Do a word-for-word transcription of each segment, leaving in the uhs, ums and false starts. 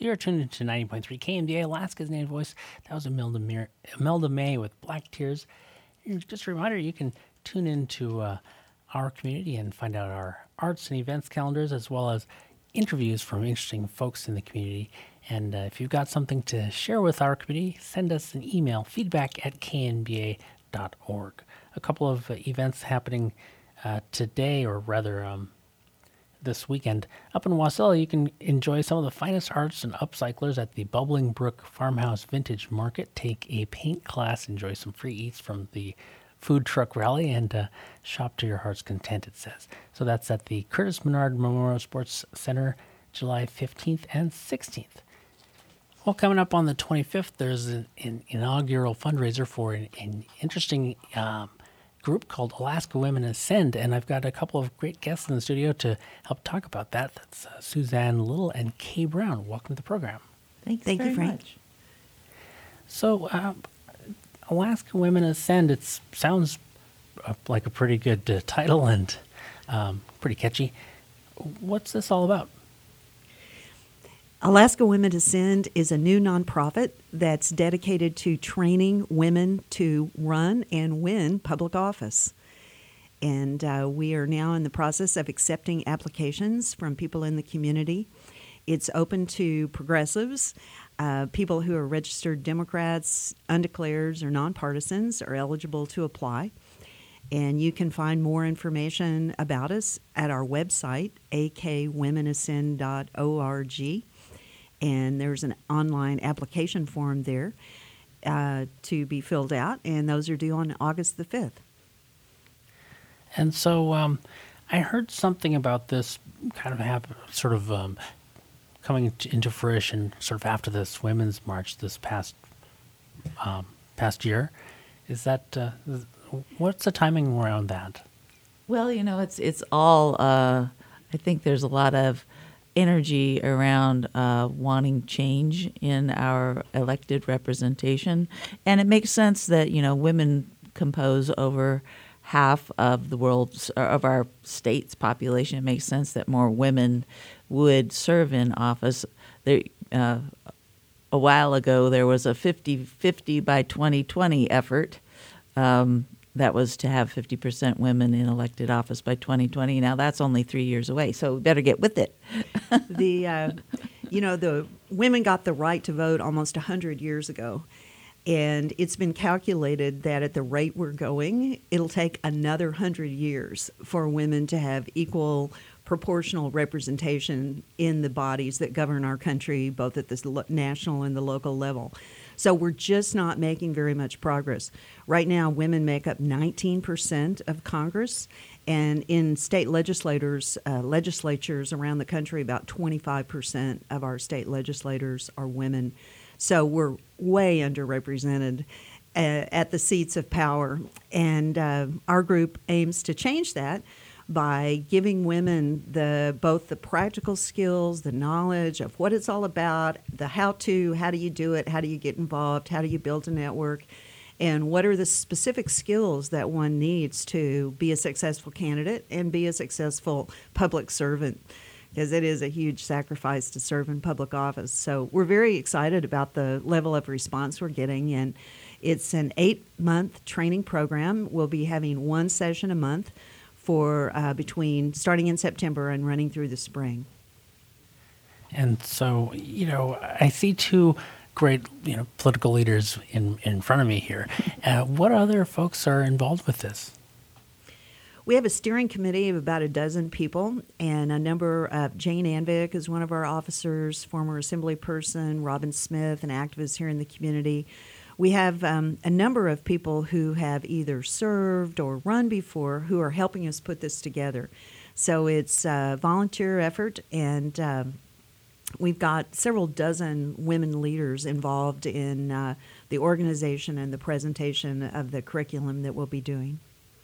You're tuned into ninety point three K M D A, Alaska's native voice. That was Imelda, Mir- Imelda May with Black Tears. And just a reminder, you can tune into uh, our community and find out our arts and events calendars, as well as interviews from interesting folks in the community. And uh, if you've got something to share with our community, send us an email, feedback at k n b a dot org. A couple of uh, events happening uh, today, or rather um, this weekend. Up in Wasilla, you can enjoy some of the finest arts and upcyclers at the Bubbling Brook Farmhouse Vintage Market. Take a paint class, enjoy some free eats from the food truck rally, and uh, shop to your heart's content, it says. So that's at the Curtis Menard Memorial Sports Center, July fifteenth and sixteenth. Well, coming up on the twenty-fifth, there's an, an inaugural fundraiser for an, an interesting um, group called Alaska Women Ascend, and I've got a couple of great guests in the studio to help talk about that. That's uh, Suzanne Little and Kay Brown. Welcome to the program. Thanks Thank very you, Frank. much. So, uh, Alaska Women Ascend, it sounds uh, like a pretty good uh, title and um, pretty catchy. What's this all about? Alaska Women Ascend is a new nonprofit that's dedicated to training women to run and win public office. And uh, we are now in the process of accepting applications from people in the community. It's open to progressives, uh, people who are registered Democrats, undeclareds, or nonpartisans are eligible to apply. And you can find more information about us at our website, a k women ascend dot org. And there's an online application form there uh, to be filled out, and those are due on August the fifth. And so um, I heard something about this kind of have sort of um, coming into fruition sort of after this Women's March this past um, past year. Is that, uh, what's the timing around that? Well, you know, it's it's all, uh, I think there's a lot of energy around uh, wanting change in our elected representation. And it makes sense that, you know, women compose over half of the world's, or of our state's population. It makes sense that more women would serve in office. There, uh, a while ago, there was a fifty-fifty by twenty twenty effort um, that was to have fifty percent women in elected office by twenty twenty. Now that's only three years away, so we better get with it. the, uh, you know, the women got the right to vote almost one hundred years ago. And it's been calculated that at the rate we're going, it'll take another one hundred years for women to have equal proportional representation in the bodies that govern our country, both at the national and the local level. So we're just not making very much progress. Right now, women make up nineteen percent of Congress, and in state legislators, uh, legislatures around the country, about twenty-five percent of our state legislators are women. So we're way underrepresented uh, at the seats of power, and uh, our group aims to change that by giving women the both the practical skills, the knowledge of what it's all about, the how-to, how do you do it, how do you get involved, how do you build a network, and what are the specific skills that one needs to be a successful candidate and be a successful public servant, because it is a huge sacrifice to serve in public office. So we're very excited about the level of response we're getting, and it's an eight-month training program. We'll be having one session a month for uh, between starting in September and running through the spring. And so, you know, I see two great, you know, political leaders in, in front of me here. Uh, what other folks are involved with this? We have a steering committee of about a dozen people, and a number of, Jane Anvik is one of our officers, former assembly person, Robin Smith, an activist here in the community. We have um, a number of people who have either served or run before who are helping us put this together. So it's a volunteer effort, and um, we've got several dozen women leaders involved in uh, the organization and the presentation of the curriculum that we'll be doing.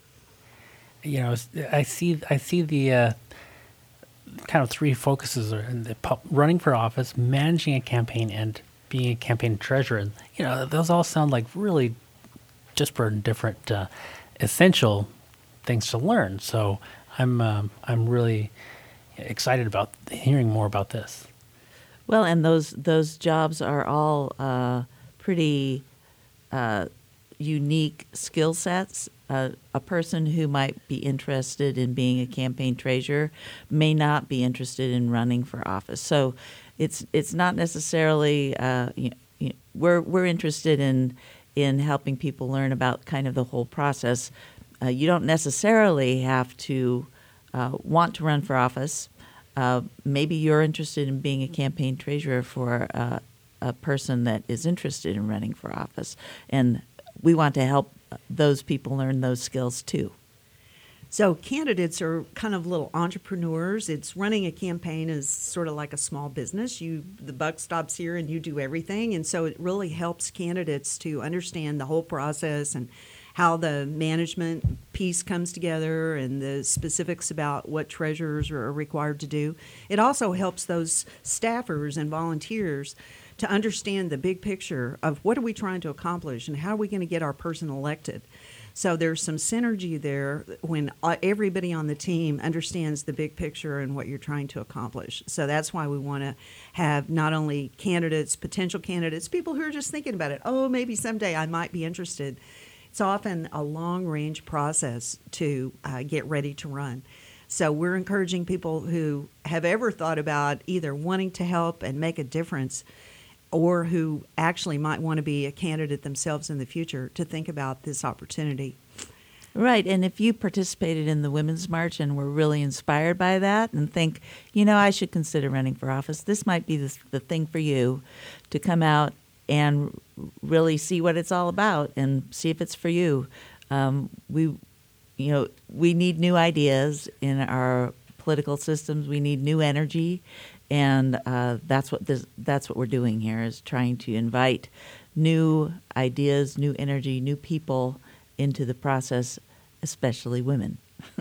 You know, I see I see the uh, kind of three focuses are in the pu- running for office, managing a campaign, and being a campaign treasurer. And, you know, those all sound like really disparate and different, uh, essential things to learn. So I'm um, I'm really excited about hearing more about this. Well, and those those jobs are all uh, pretty uh, unique skill sets. Uh, a person who might be interested in being a campaign treasurer may not be interested in running for office. So, it's it's not necessarily uh, you know, you know, we're we're interested in in helping people learn about kind of the whole process. Uh, you don't necessarily have to uh, want to run for office. Uh, maybe you're interested in being a campaign treasurer for uh, a person that is interested in running for office, and we want to help those people learn those skills too. So candidates are kind of little entrepreneurs. It's running a campaign is sort of like a small business. You the buck stops here and you do everything, and so it really helps candidates to understand the whole process and how the management piece comes together and the specifics about what treasurers are required to do. It also helps those staffers and volunteers to understand the big picture of what are we trying to accomplish and how are we going to get our person elected. So there's some synergy there when everybody on the team understands the big picture and what you're trying to accomplish. So that's why we want to have not only candidates, potential candidates, people who are just thinking about it. Oh, maybe someday I might be interested. It's often a long-range process to uh, get ready to run. So we're encouraging people who have ever thought about either wanting to help and make a difference or who actually might want to be a candidate themselves in the future to think about this opportunity. Right, and if you participated in the Women's March and were really inspired by that and think, you know, I should consider running for office, this might be the, the thing for you to come out and really see what it's all about and see if it's for you. Um, we, you know, we need new ideas in our political systems. We need new energy. And uh, that's what this, that's what we're doing here, is trying to invite new ideas, new energy, new people into the process, especially women.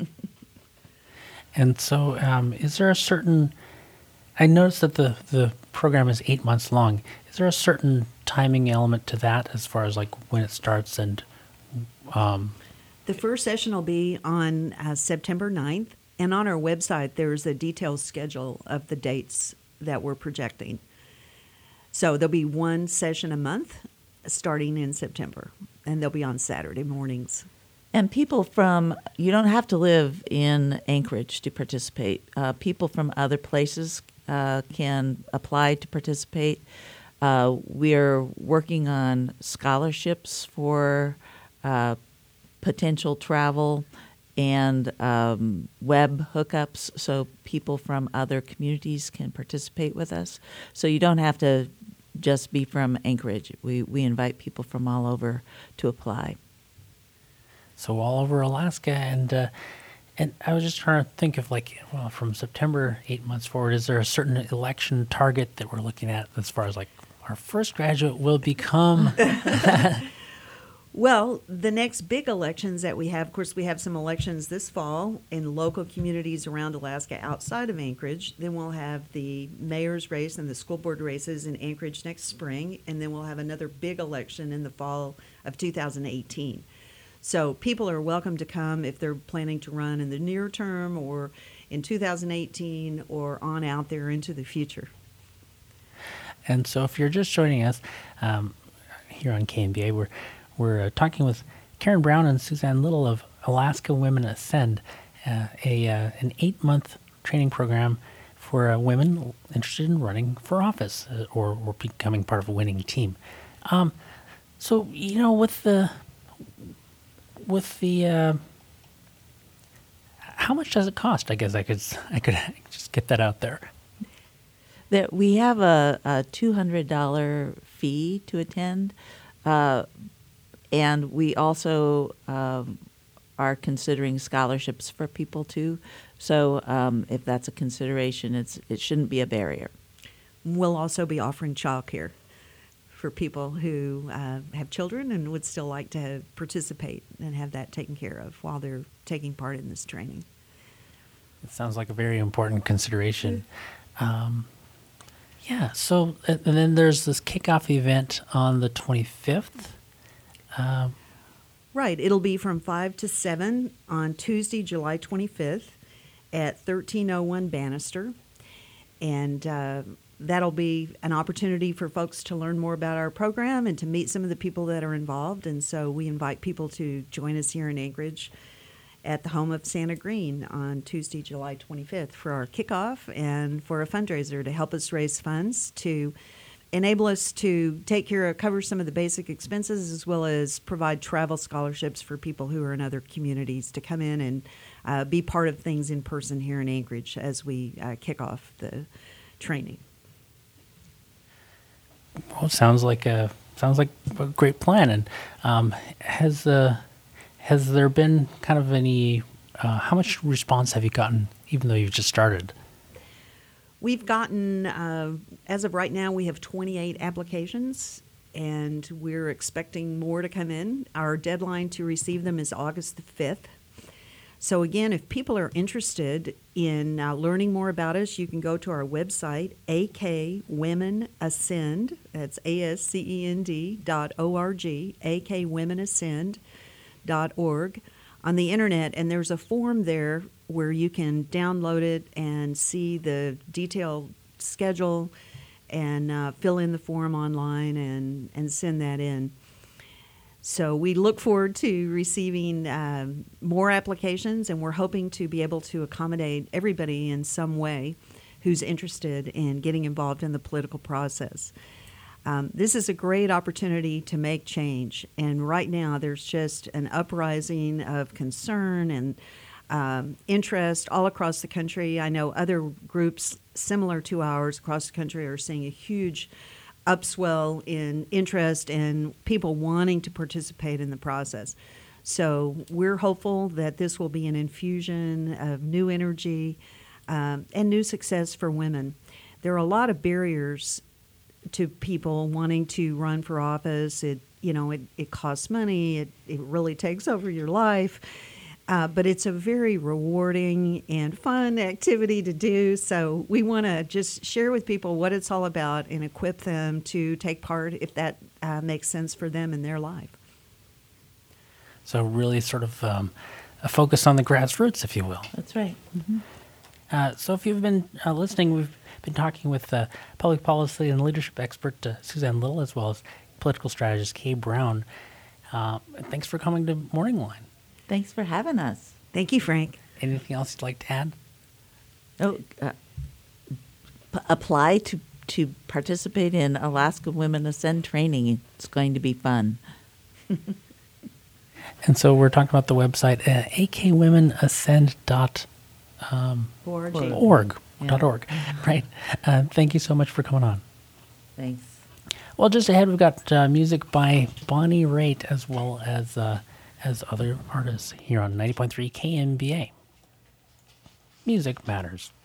And so um, is there a certain, I noticed that the, the program is eight months long. Is there a certain timing element to that as far as like when it starts and... Um, the first session will be on uh, September ninth. And on our website, there's a detailed schedule of the dates that we're projecting. So there'll be one session a month starting in September, and they'll be on Saturday mornings. And people from, you don't have to live in Anchorage to participate. Uh, people from other places uh, can apply to participate. Uh, we're working on scholarships for uh, potential travel and um, web hookups so people from other communities can participate with us. So you don't have to just be from Anchorage. We, we invite people from all over to apply. So all over Alaska, and uh, and I was just trying to think of like, well, from September eight months forward, is there a certain election target that we're looking at as far as like our first graduate will become? Well, the next big elections that we have, of course, we have some elections this fall in local communities around Alaska outside of Anchorage. Then we'll have the mayor's race and the school board races in Anchorage next spring. And then we'll have another big election in the fall of two thousand eighteen. So people are welcome to come if they're planning to run in the near term or in two thousand eighteen or on out there into the future. And so if you're just joining us um, here on K M B A, we're We're uh, talking with Karen Brown and Suzanne Little of Alaska Women Ascend, uh, a uh, an eight-month training program for uh, women interested in running for office uh, or, or becoming part of a winning team. Um, so, you know, with the with the uh, how much does it cost? I guess I could I could just get that out there. That we have a, a two hundred dollars fee to attend. Uh, And we also um, are considering scholarships for people too. So um, if that's a consideration, it's it shouldn't be a barrier. We'll also be offering childcare for people who uh, have children and would still like to have, participate and have that taken care of while they're taking part in this training. It sounds like a very important consideration. Um, yeah, so and then there's this kickoff event on the twenty-fifth. Um, right. It'll be from five to seven on Tuesday, July twenty-fifth at thirteen oh one Bannister. And uh, that'll be an opportunity for folks to learn more about our program and to meet some of the people that are involved. And so we invite people to join us here in Anchorage at the home of Santa Green on Tuesday, July twenty-fifth for our kickoff and for a fundraiser to help us raise funds to enable us to take care of, cover some of the basic expenses, as well as provide travel scholarships for people who are in other communities to come in and uh, be part of things in person here in Anchorage as we uh, kick off the training. Well, it sounds like a sounds like a great plan. And um, has uh, has there been kind of any? Uh, how much response have you gotten, even though you've just started? We've gotten, uh, as of right now, we have twenty-eight applications, and we're expecting more to come in. Our deadline to receive them is August the fifth. So again, if people are interested in uh, learning more about us, you can go to our website, A K Women Ascend, that's A S C E N D dot O R G, A K Women Ascend dot org on the internet, and there's a form there where you can download it and see the detailed schedule and uh, fill in the form online and, and send that in. So we look forward to receiving um, more applications, and we're hoping to be able to accommodate everybody in some way who's interested in getting involved in the political process. Um, this is a great opportunity to make change, and right now there's just an uprising of concern and um, interest all across the country. I know other groups similar to ours across the country are seeing a huge upswell in interest and people wanting to participate in the process. So we're hopeful that this will be an infusion of new energy um, and new success for women. There are a lot of barriers to people wanting to run for office. It, you know, it, it costs money. It, it really takes over your life. Uh, but it's a very rewarding and fun activity to do. So we want to just share with people what it's all about and equip them to take part if that uh, makes sense for them in their life. So really sort of um, a focus on the grassroots, if you will. That's right. Mm-hmm. Uh, so if you've been uh, listening, we've been talking with uh, public policy and leadership expert uh, Suzanne Little, as well as political strategist Kay Brown. Uh, thanks for coming to Morning Line. Thanks for having us. Thank you, Frank. Anything else you'd like to add? Oh, uh, p- apply to, to participate in Alaska Women Ascend training. It's going to be fun. And so we're talking about the website, uh, a k women ascend dot org. Org. Org. Yeah. Dot org. Right. Uh, thank you so much for coming on. Thanks. Well, just ahead, we've got uh, music by Bonnie Raitt, as well as uh, as other artists here on ninety point three K M B A. Music matters.